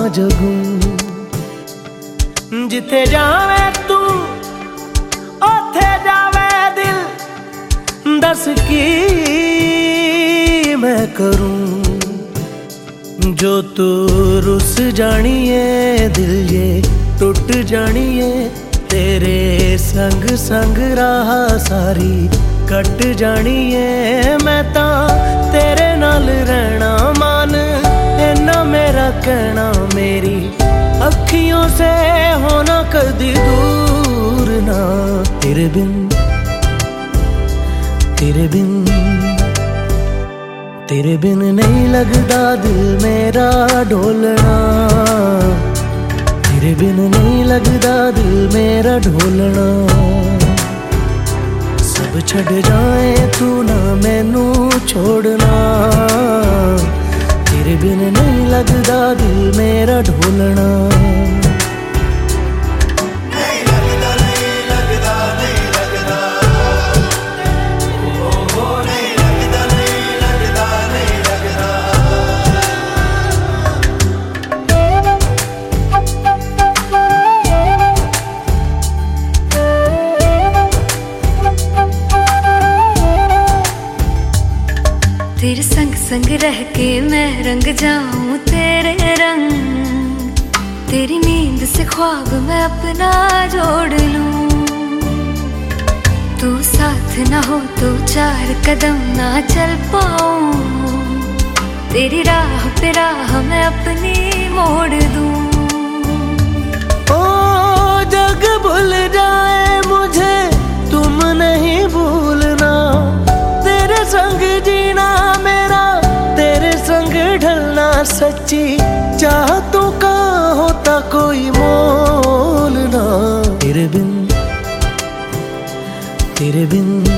जगूं। जिथे जावे तू ओथे जावे दिल, दस की मैं करूं। जो तू रुस जानिए दिल ये टुट जानिए, तेरे संग संग राह सारी कट जानिए। मैं ता तेरे नाल रहना मान, इन्ना मेरा कहना, मेरी अखियों से होना कदी दूर ना। तेरे बिन तेरे बिन तेरे बिन नहीं लगदा दिल मेरा ढोलना। तेरे बिन नहीं लगदा दिल मेरा ढोलना। सब छड़ जाए तू ना मैनू छोड़ना। तेरे बिन नहीं लगदा दिल मेरा ढोलना। तेरे संग संग रह के मैं रंग जाऊं तेरे रंग। तेरी नींद से ख्वाब मैं अपना जोड़ लूं। तू साथ ना हो तो चार कदम ना चल पाऊं। तेरी राह पे राह मैं अपनी मोड़ दूं। ओ जग भूल जाए मुझे तुम नहीं भूलना। तेरे संग जीना मेरा, तेरे संग ढलना सच्ची चाहतों का होता कोई मोल ना। तेरे बिन